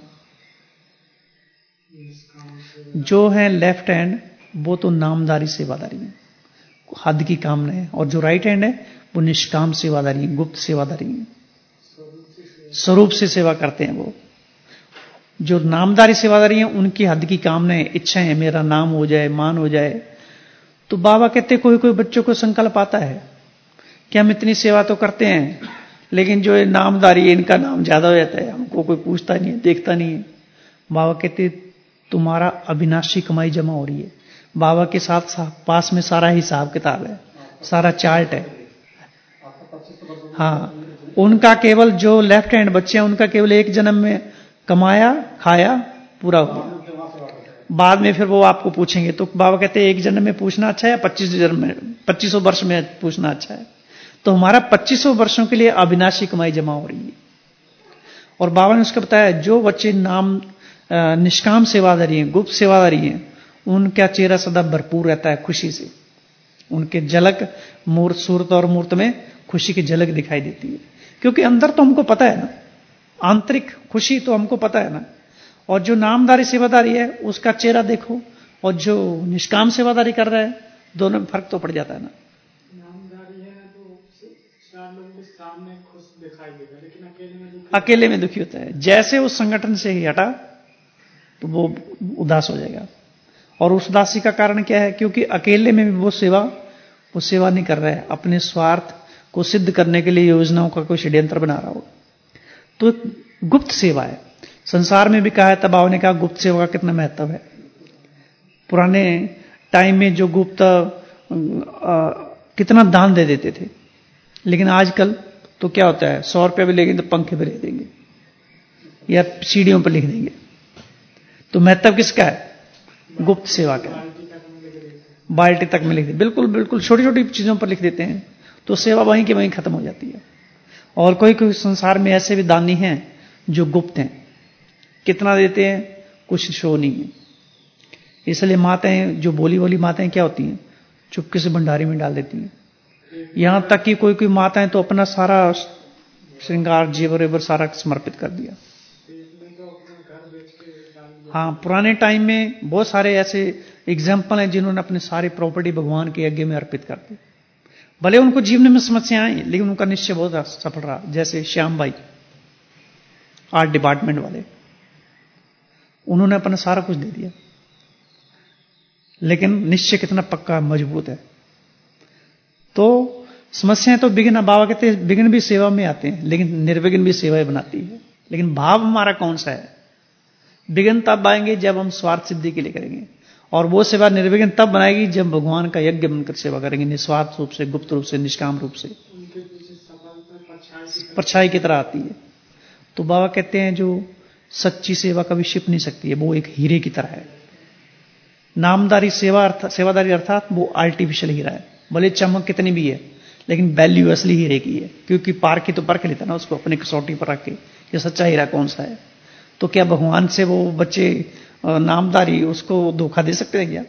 जो है लेफ्ट हैंड वो तो नामदारी सेवादारी है, हद की कामना है, और जो राइट हैंड है वो निष्काम सेवादारी है, गुप्त सेवादारी है, स्वरूप से सेवा करते हैं। वो जो नामदारी सेवादारी हैं उनकी हद की कामनाएं, इच्छाएं हैं, मेरा नाम हो जाए, मान हो जाए। तो बाबा कहते कोई कोई बच्चों को संकल्प आता है कि हम इतनी सेवा तो करते हैं लेकिन जो नामदारी है इनका नाम ज्यादा हो जाता है, हमको कोई पूछता नहीं है, देखता नहीं है। बाबा कहते तुम्हारा अविनाशी कमाई जमा हो रही है। बाबा के साथ पास में सारा हिसाब किताब है, सारा चार्ट है। हाँ, उनका केवल जो लेफ्ट हैंड बच्चे हैं उनका केवल एक जन्म में कमाया, खाया, पूरा हो गया। बाद में फिर वो आपको पूछेंगे। तो बाबा कहते हैं एक जन्म में पूछना अच्छा है या 25 जन्म में, 2500 वर्ष में पूछना अच्छा है? तो हमारा 2500 वर्षों के लिए अविनाशी कमाई जमा हो रही है। और बाबा ने उसका बताया, जो बच्चे निष्काम सेवादारी हैं, गुप्त सेवादारी हैं, उनका चेहरा सदा भरपूर रहता है खुशी से। उनके झलक मूर्त, सूरत और मूर्त में खुशी की झलक दिखाई देती है। क्योंकि अंदर तो हमको पता है ना, आंतरिक खुशी तो हमको पता है ना। और जो नामदारी सेवादारी है उसका चेहरा देखो, और जो निष्काम सेवादारी कर रहा है, दोनों में फर्क तो पड़ जाता है ना। नामदारी है तो 4 लोगों के सामने खुश दिखाई देगा, लेकिन अकेले में दुखी होता है। जैसे उस संगठन से ही हटा तो वो उदास हो जाएगा। और उस उदासी का कारण क्या है? क्योंकि अकेले में भी वो सेवा नहीं कर रहा है, अपने स्वार्थ को सिद्ध करने के लिए योजनाओं का कोई षड्यंत्र बना रहा हो। तो गुप्त सेवा है। संसार में भी कहा है, तबाव ने कहा गुप्त सेवा का कितना महत्व है। पुराने टाइम में जो गुप्त कितना दान दे देते थे, लेकिन आजकल तो क्या होता है, 100 रुपया भी लेंगे तो पंखे पे दे देंगे या सीढ़ियों पर लिख देंगे। तो महत्व किसका है? गुप्त सेवा का। बाल्टी तक में लिख दे, बिल्कुल बिल्कुल छोटी छोटी चीजों पर लिख देते हैं, तो सेवा वहीं की वहीं खत्म हो जाती है। और कोई कोई संसार में ऐसे भी दानी हैं जो गुप्त हैं, कितना देते हैं कुछ शो नहीं है। इसलिए माताएं, जो बोली बोली माताएं क्या होती हैं, चुपके से भंडारी में डाल देती हैं। यहां तक कि कोई कोई माताएं तो अपना सारा श्रृंगार जेवर वेवर सारा समर्पित कर दिया। हाँ, पुराने टाइम में बहुत सारे ऐसे एग्जाम्पल हैं जिन्होंने अपने सारी प्रॉपर्टी भगवान के यज्ञ में अर्पित कर दी। भले उनको जीवन में समस्याएं आई, लेकिन उनका निश्चय बहुत सफल रहा। जैसे श्याम भाई, आर्ट डिपार्टमेंट वाले, उन्होंने अपना सारा कुछ दे दिया, लेकिन निश्चय कितना पक्का मजबूत है। तो समस्याएं तो विघ्न, बाबा कहते हैं विघ्न भी सेवा में आते हैं, लेकिन निर्विघ्न भी सेवाएं बनाती है। लेकिन भाव हमारा कौन सा है? विघ्न तब आएंगे जब हम स्वार्थ सिद्धि के लिए करेंगे, और वो सेवा निर्विघ्न तब बनाएगी जब भगवान का यज्ञ बनकर सेवा करेंगे, निस्वार्थ रूप से, गुप्त रूप से, निष्काम रूप से। परछाई की तरह आती है। तो बाबा कहते हैं जो सच्ची सेवा कभी छिप नहीं सकती है, वो एक हीरे की तरह है। नामदारी सेवादारी अर्थात वो आर्टिफिशियल हीरा है। भले चमक कितनी भी है, लेकिन वैल्यू असली हीरे की है, क्योंकि पारखी तो परख लेता ना उसको अपने कसौटी पर रख के, ये सच्चा हीरा कौन सा है। तो क्या भगवान से वो बच्चे नामदारी उसको धोखा दे सकते हैं क्या?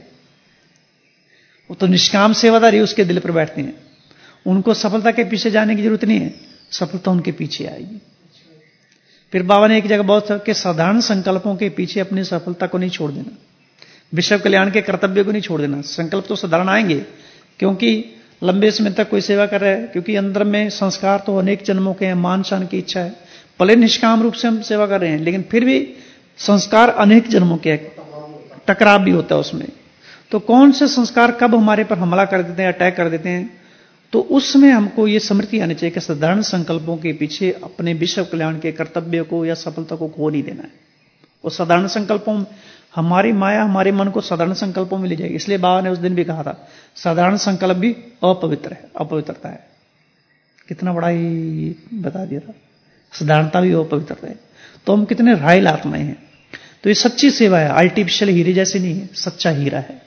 वो तो निष्काम सेवादारी उसके दिल पर बैठते हैं, उनको सफलता के पीछे जाने की जरूरत नहीं है, सफलता उनके पीछे आएगी। फिर बाबा ने एक जगह बहुत कि साधारण संकल्पों के पीछे अपनी सफलता को नहीं छोड़ देना, विश्व कल्याण के कर्तव्य को नहीं छोड़ देना। संकल्प तो साधारण आएंगे, क्योंकि लंबे समय तक कोई सेवा कर रहा है, क्योंकि अंदर में संस्कार तो अनेक जन्मों के हैं, मान शान की इच्छा है। भले निष्काम रूप से हम सेवा कर रहे हैं, लेकिन फिर भी संस्कार अनेक जन्मों के, टकराव भी होता है उसमें। तो कौन से संस्कार कब हमारे पर हमला कर देते हैं, अटैक कर देते हैं, तो उसमें हमको ये स्मृति आनी चाहिए कि साधारण संकल्पों के पीछे अपने विश्व कल्याण के कर्तव्य को या सफलता को खो नहीं देना है। वो साधारण संकल्पों में हमारी माया हमारे मन को साधारण संकल्पों में ले जाएगी। इसलिए बाबा ने उस दिन भी कहा था, साधारण संकल्प भी अपवित्र है, अपवित्रता है। कितना बड़ा ही बता दिया था, साधारणता भी अपवित्रता है। तो हम कितने रायल आत्माएं हैं। तो ये सच्ची सेवा है, आर्टिफिशियल हीरे जैसे नहीं है, सच्चा हीरा है।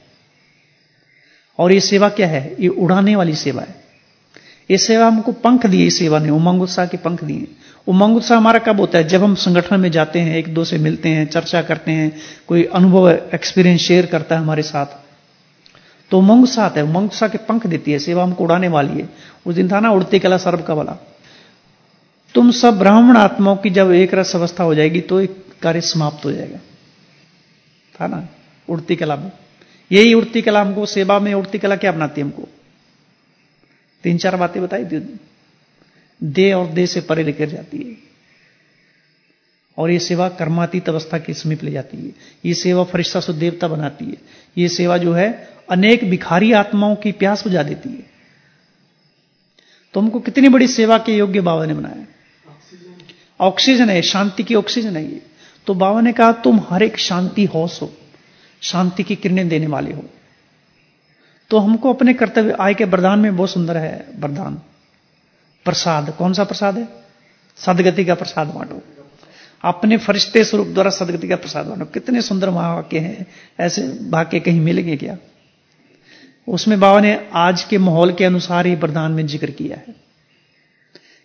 और ये सेवा क्या है? ये उड़ाने वाली सेवा है। ये सेवा हमको पंख दिए, इस सेवा ने उमंग उत्साह के पंख दिए। उमंग उत्साह हमारा कब होता है? जब हम संगठन में जाते हैं, एक दो से मिलते हैं, चर्चा करते हैं, कोई अनुभव एक्सपीरियंस शेयर करता है हमारे साथ, तो उमंग उत्साह आता है। उमंग उत्साह के पंख देती है सेवा, हमको उड़ाने वाली है। उस दिन था ना, उड़ती कला सर्व का भला। तुम सब ब्राह्मण आत्माओं की जब एक रस अवस्था हो जाएगी तो एक कार्य समाप्त हो जाएगा, था ना उड़ती कला में। यही उड़ती कला हमको सेवा में, उड़ती कला क्या बनाती है हमको? 3-4 बातें बताई थी। दे और दे से परे लेकर जाती है, और ये सेवा कर्मातीत अवस्था के समीप ले जाती है। ये सेवा फरिश्ता से देवता बनाती है। ये सेवा जो है अनेक भिखारी आत्माओं की प्यास बुझा देती है। तो हमको कितनी बड़ी सेवा के योग्य बाबा ने बनाया। ऑक्सीजन है, शांति की ऑक्सीजन है ये। तो बाबा ने कहा तुम हर एक शांति होश हो, शांति की किरणें देने वाले हो। तो हमको अपने कर्तव्य, आय के वरदान में बहुत सुंदर है वरदान, प्रसाद। कौन सा प्रसाद है? सदगति का प्रसाद बांटो। अपने फरिश्ते स्वरूप द्वारा सदगति का प्रसाद बांटो। कितने सुंदर महावाक्य हैं, ऐसे वाक्य कहीं मिलेंगे क्या? उसमें बाबा ने आज के माहौल के अनुसार ही वरदान में जिक्र किया है।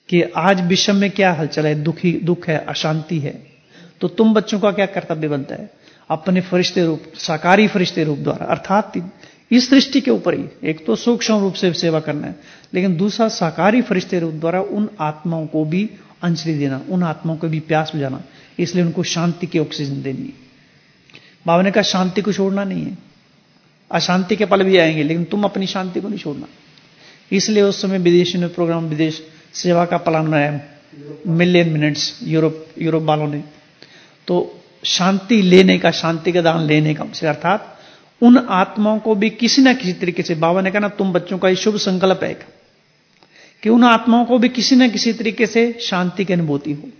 कि आज विश्व में क्या हलचल है, दुख है, अशांति है, तो तुम बच्चों का क्या कर्तव्य बनता है? अपने फरिश्ते रूप, साकारी फरिश्ते रूप द्वारा, अर्थात इस सृष्टि के ऊपर ही एक तो सूक्ष्म रूप से सेवा करना है, लेकिन दूसरा साकारी फरिश्ते रूप द्वारा उन आत्माओं को भी अंजलि देना, उन आत्माओं को भी प्यास बुझाना, इसलिए उनको शांति की ऑक्सीजन देनी है। बाबा ने कहा शांति को छोड़ना नहीं है, अशांति के पल भी आएंगे, लेकिन तुम अपनी शांति को नहीं छोड़ना। इसलिए उस समय विदेशी ने प्रोग्राम विदेश सेवा का प्लान बनाया, मिलियन मिनट्स, यूरोप वालों ने। तो शांति लेने का, शांति का दान लेने का, अर्थात उन आत्माओं को भी किसी ना किसी तरीके से, बाबा ने कहा ना तुम बच्चों का ये शुभ संकल्प है कि उन आत्माओं को भी किसी ना किसी तरीके से शांति की अनुभूति हो,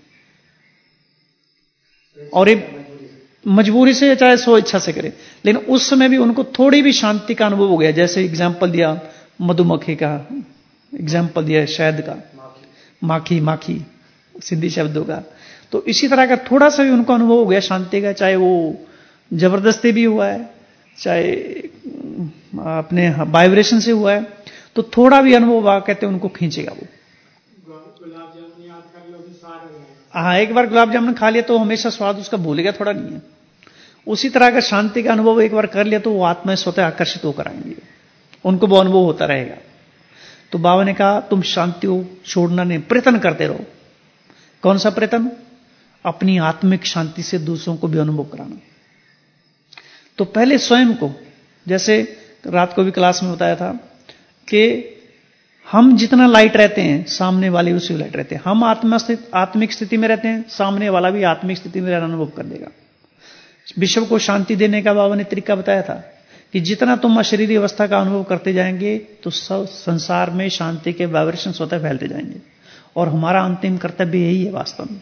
और ये मजबूरी से चाहे सो इच्छा से करे, लेकिन उस समय भी उनको थोड़ी भी शांति का अनुभव हो गया। जैसे एग्जाम्पल दिया मधुमक्खी का, एग्जाम्पल दिया शहद का, माखी सिंधी शब्दों का, तो इसी तरह का थोड़ा सा भी उनको अनुभव हो गया शांति का, चाहे वो जबरदस्ती भी हुआ है, चाहे अपने वाइब्रेशन से हुआ है, तो थोड़ा भी अनुभव हुआ, कहते हैं उनको खींचेगा वो। गुलाब जामुन याद कर लो कि स्वाद आ जाएगा। हाँ, एक बार गुलाब जामुन खा लिया तो हमेशा स्वाद उसका भूलेगा थोड़ा नहीं है। उसी तरह का शांति का अनुभव एक बार कर लिया तो वो आत्मा स्वतः आकर्षित होकर आएंगे, उनको वो अनुभव होता रहेगा। तो बाबा ने कहा तुम शांति को छोड़ना नहीं, प्रयत्न करते रहो। कौन सा प्रयत्न? अपनी आत्मिक शांति से दूसरों को भी अनुभव कराना। तो पहले स्वयं को, जैसे रात को भी क्लास में बताया था कि हम जितना लाइट रहते हैं सामने वाले उसी लाइट रहते हैं। हम आत्मिक स्थिति में रहते हैं, सामने वाला भी आत्मिक स्थिति में रहना अनुभव कर देगा। विश्व को शांति देने का बाबा ने तरीका बताया था कि जितना तुम अशरीरी अवस्था का अनुभव करते जाएंगे तो संसार में शांति के वाइब्रेशन स्वतः फैलते जाएंगे। और हमारा अंतिम कर्तव्य यही है वास्तव में।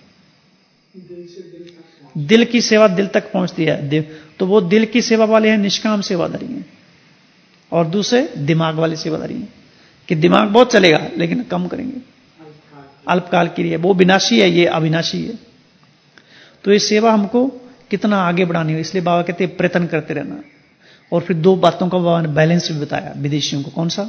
दिल की सेवा दिल तक पहुंचती है, तो वो दिल की सेवा वाले हैं, निष्काम सेवादारी हैं, और दूसरे दिमाग वाले सेवादारी हैं कि दिमाग बहुत चलेगा लेकिन कम करेंगे, अल्पकाल के लिए, वो विनाशी है, ये अविनाशी है। तो ये सेवा हमको कितना आगे बढ़ानी हो, इसलिए बाबा कहते हैं प्रयत्न करते रहना। और फिर दो बातों का बाबा ने बैलेंस भी बताया विदेशियों को। कौन सा?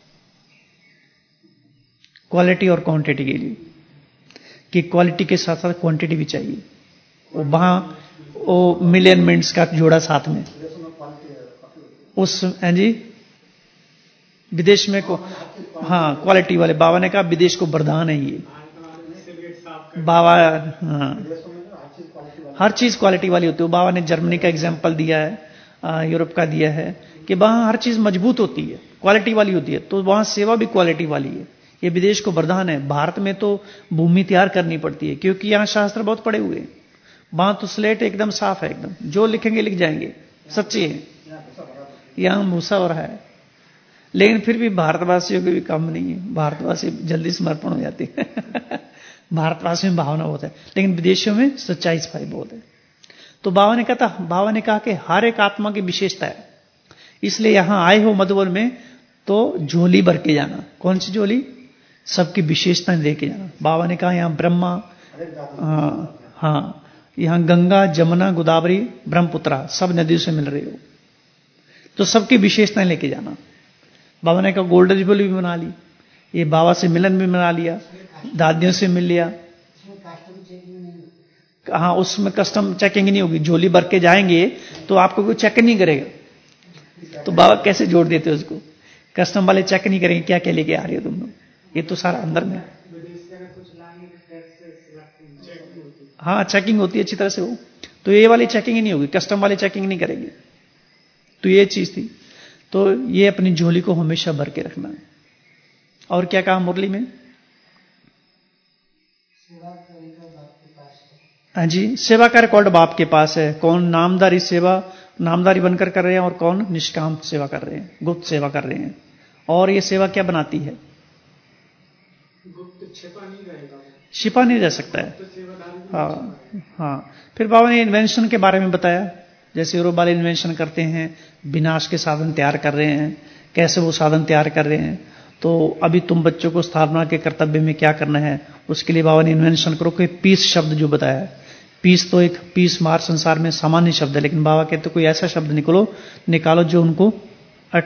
क्वालिटी और क्वांटिटी के लिए, कि क्वालिटी के साथ साथ क्वांटिटी भी चाहिए। वहां वो मिलियन मिनट्स का जोड़ा साथ में उस जी विदेश में को, हाँ क्वालिटी वाले, बाबा ने कहा विदेश को वरदान है ये बाबा। हाँ, हर चीज क्वालिटी वाली होती है। बाबा ने जर्मनी का एग्जांपल दिया है, यूरोप का दिया है कि वहां हर चीज मजबूत होती है, क्वालिटी वाली होती है, तो वहां सेवा भी क्वालिटी वाली है। ये विदेश को वरदान है। भारत में तो भूमि तैयार करनी पड़ती है क्योंकि यहां शास्त्र बहुत पड़े हुए हैं। वहां तो स्लेट एकदम साफ है, एकदम जो लिखेंगे लिख जाएंगे, सच्ची है। यहां भूसा हो रहा है, लेकिन फिर भी भारतवासियों के भी कम नहीं है, भारतवासी जल्दी समर्पण हो जाते हैं। भारतवासियों में भावना बहुत है, लेकिन विदेशों में सच्चाई सफाई बहुत है। तो बाबा ने कहा कि हर एक आत्मा की विशेषता है, इसलिए यहां आए हो मधुबन में तो झोली भर के जाना। कौन सी झोली? सबकी विशेषताएं लेके जाना। बाबा ने कहा यहां ब्रह्मा, हाँ यहां गंगा, जमुना, गोदावरी, ब्रह्मपुत्रा सब नदियों से मिल रही हो, तो सबकी विशेषताएं लेके जाना। बाबा ने कहा गोल्डन जुबली भी बना ली, ये बाबा से मिलन भी बना लिया, दादियों से मिल लिया। हाँ, उसमें कस्टम चेकिंग नहीं होगी। झोली भर के जाएंगे तो आपको कोई चेक नहीं करेगा। तो बाबा कैसे जोड़ देते उसको? कस्टम वाले चेक नहीं करेंगे क्या क्या लेके आ रही हो तुम लोग, ये तो सारा अंदर में। हाँ, चेकिंग होती है अच्छी तरह से वो, तो ये वाली चेकिंग ही नहीं होगी, कस्टम वाले चेकिंग नहीं करेंगे। तो ये चीज थी। तो ये अपनी झोली को हमेशा भर के रखना है। और क्या कहा मुरली में? हाँ जी, सेवा का रिकॉर्ड बाप के पास है। कौन नामदारी सेवा, नामदारी बनकर कर रहे हैं, और कौन निष्काम सेवा कर रहे हैं, गुप्त सेवा कर रहे हैं। और ये सेवा क्या बनाती है? गुप्त छिपा नहीं रहेगा, छिपा नहीं रह सकता है। हाँ। फिर बाबा ने इन्वेंशन के बारे में बताया, जैसे यूरोप वाले इन्वेंशन करते हैं, विनाश के साधन तैयार कर रहे हैं, कैसे वो साधन तैयार कर रहे हैं। तो अभी तुम बच्चों को स्थापना के कर्तव्य में क्या करना है, उसके लिए बाबा ने इन्वेंशन करो। कोई पीस शब्द जो बताया है, पीस तो एक पीस मार संसार में सामान्य शब्द है, लेकिन बाबा कहते कोई ऐसा शब्द निकालो जो उनको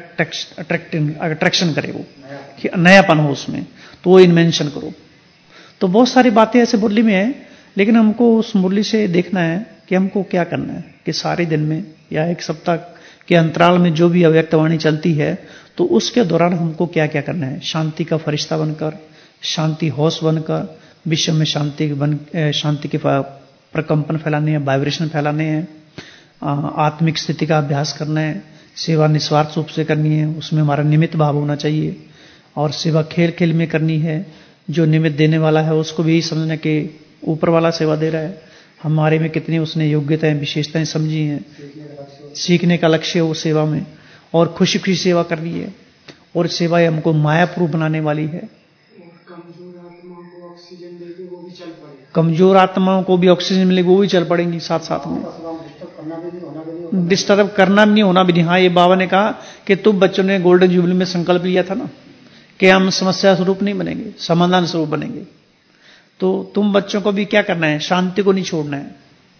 अट्रैक्शन करे, वो नयापन हो उसमें, तो वो इन्वेंशन करो। तो बहुत सारी बातें ऐसे मुरली में है, लेकिन हमको उस मुरली से देखना है कि हमको क्या करना है कि सारे दिन में या एक सप्ताह के अंतराल में जो भी अव्यक्त वाणी चलती है तो उसके दौरान हमको क्या क्या करना है। शांति का फरिश्ता बनकर, शांति होश बनकर, विश्व में शांति के प्रकंपन फैलाने हैं, वाइब्रेशन फैलाने हैं, आत्मिक स्थिति का अभ्यास करना है, सेवा निस्वार्थ रूप से करनी है, उसमें हमारा निमित्त भाव होना चाहिए, और सेवा खेल खेल में करनी है। जो निमित्त देने वाला है उसको भी समझना कि ऊपर वाला सेवा दे रहा है, हमारे में कितनी उसने योग्यताएं विशेषताएं समझी हैं, सीखने का लक्ष्य है वो सेवा में, और खुशी खुशी सेवा करनी है। और सेवा हमको मायाप्रूफ बनाने वाली है। कमजोर आत्माओं को ऑक्सीजन देगी, वो भी चल पड़ेगी। कमजोर आत्माओं को भी ऑक्सीजन मिलेगी, वो भी चल पड़ेगी साथ साथ में। डिस्टर्ब करना भी नहीं, होना भी नहीं। हाँ, ये बाबा ने कहा कि तुम बच्चों ने गोल्डन जुबली में संकल्प लिया था ना कि हम समस्या स्वरूप नहीं बनेंगे, समाधान स्वरूप बनेंगे। तो तुम बच्चों को भी क्या करना है, शांति को नहीं छोड़ना है,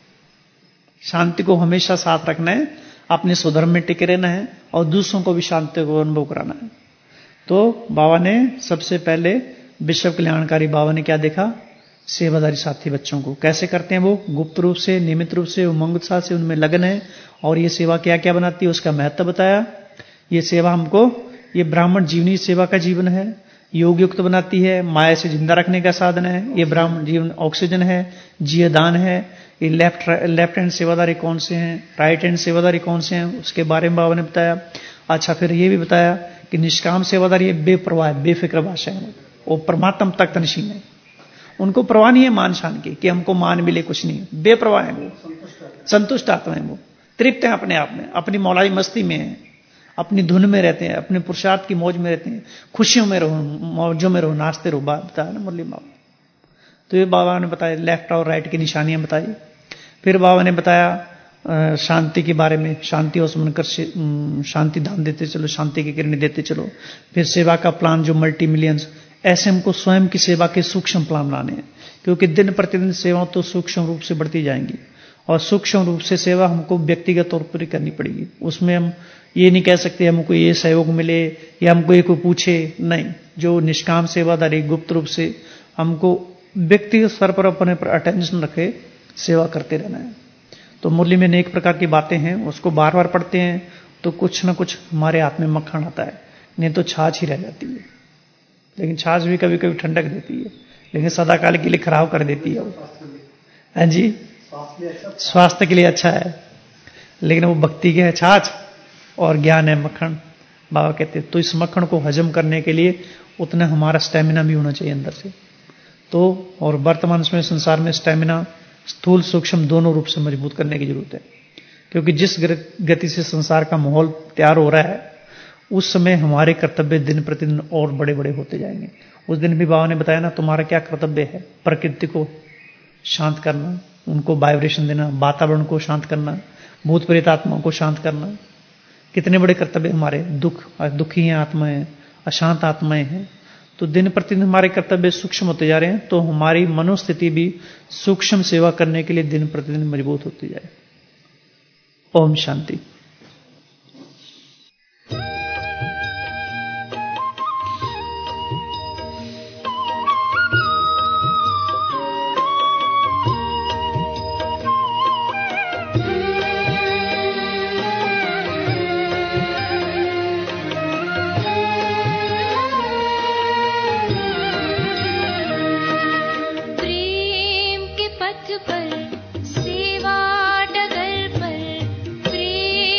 शांति को हमेशा साथ रखना है, अपने स्वधर्म में टिके रहना है और दूसरों को भी शांति को अनुभव कराना है। तो बाबा ने सबसे पहले विश्व कल्याणकारी बाबा ने क्या देखा, सेवादारी साथी बच्चों को कैसे करते हैं, वो गुप्त रूप से, नियमित रूप से, उमंग उत्साह से उनमें लगन है, और ये सेवा क्या क्या बनाती है उसका महत्व बताया। ये सेवा हमको, ये ब्राह्मण जीवनी सेवा का जीवन है, योग युक्त बनाती है, माया से जिंदा रखने का साधन है, ये ब्राह्मण जीवन ऑक्सीजन है, जीवदान है। ये लेफ्ट हैंड सेवादारी कौन से हैं, राइट हैंड सेवादारी कौन से हैं, उसके बारे में बाबा ने बताया। अच्छा, फिर ये भी बताया कि निष्काम सेवादारी ये बेप्रवाह, बेफिक्र भाषा है, वो परमात्म तक तनशीन है, उनको परवाह नहीं है मान शान की कि हमको मान मिले, कुछ नहीं, बेप्रवाह है वो, संतुष्ट आत्मा है वो, तृप्त है अपने आप में, अपनी मौलाई मस्ती में है, अपनी धुन में रहते हैं, अपने पुरुषार्थ की मौज में रहते हैं, खुशियों में रहो, मौजों में रहो, नाचते रहो। बताया ना मुरली बाबा। तो ये बाबा ने बताया लेफ्ट और राइट की निशानियां बताई। फिर बाबा ने बताया शांति के बारे में, शांति और सुनकर शांति दान देते चलो, शांति की किरणें देते चलो। फिर सेवा का प्लान जो मल्टी मिलियंस, ऐसे हमको स्वयं की सेवा के सूक्ष्म प्लान बनाने हैं, क्योंकि दिन प्रतिदिन सेवा तो सूक्ष्म रूप से बढ़ती जाएंगी, और सूक्ष्म रूप से सेवा हमको व्यक्तिगत तौर पर करनी पड़ेगी। उसमें हम ये नहीं कह सकते हमको ये सहयोग मिले या हमको ये कोई पूछे, नहीं। जो निष्काम सेवादारी गुप्त रूप से हमको व्यक्तिगत स्तर पर अपने पर अटेंशन रखे सेवा करते रहना है। तो मुरली में अनेक प्रकार की बातें हैं, उसको बार बार पढ़ते हैं तो कुछ न कुछ हमारे हाथ में मक्खन आता है, नहीं तो छाछ ही रह जाती है। लेकिन छाछ भी कभी कभी ठंडक देती है, लेकिन सदाकाल के लिए खराब कर देती है वो। हाँ जी, स्वास्थ्य के लिए अच्छा है, लेकिन वो भक्ति के है छाछ और ज्ञान है मक्खन। बाबा कहते हैं तो इस मक्खन को हजम करने के लिए उतना हमारा स्टेमिना भी होना चाहिए अंदर से। तो और वर्तमान में संसार में स्टेमिना स्थूल सूक्ष्म दोनों रूप से मजबूत करने की जरूरत है, क्योंकि जिस गति से संसार का माहौल तैयार हो रहा है उस समय हमारे कर्तव्य दिन प्रतिदिन और बड़े बड़े होते जाएंगे। उस दिन भी बाबा ने बताया ना, तुम्हारा क्या कर्तव्य है, प्रकृति को शांत करना, उनको वाइब्रेशन देना, वातावरण को शांत करना, भूत प्रेत आत्माओं को शांत करना। कितने बड़े कर्तव्य हमारे। दुखी हैं आत्माएं, अशांत आत्माएं हैं। तो दिन प्रतिदिन हमारे कर्तव्य सूक्ष्म होते जा रहे हैं, तो हमारी मनोस्थिति भी सूक्ष्म सेवा करने के लिए दिन प्रतिदिन मजबूत होती जाए। ओम शांति। प्रेम के पथ पर सेवा डगर पर, प्रेम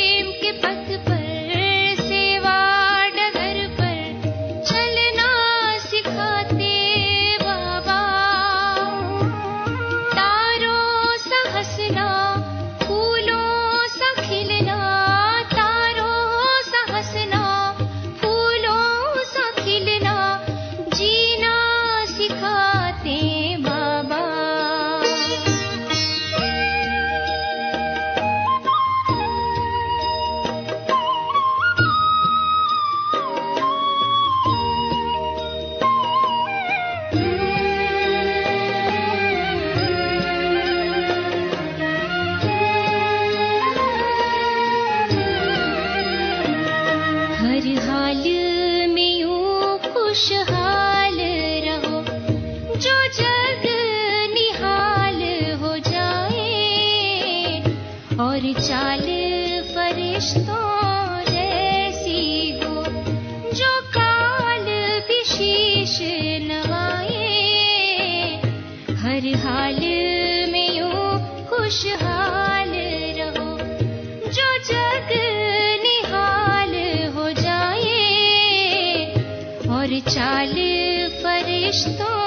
और चाल फरिश्तों जैसी हो, जो काल भी शीश नवाए, हर हाल में यूं खुशहाल रहो, जो जग निहाल हो जाए। और चाल फरिश्तों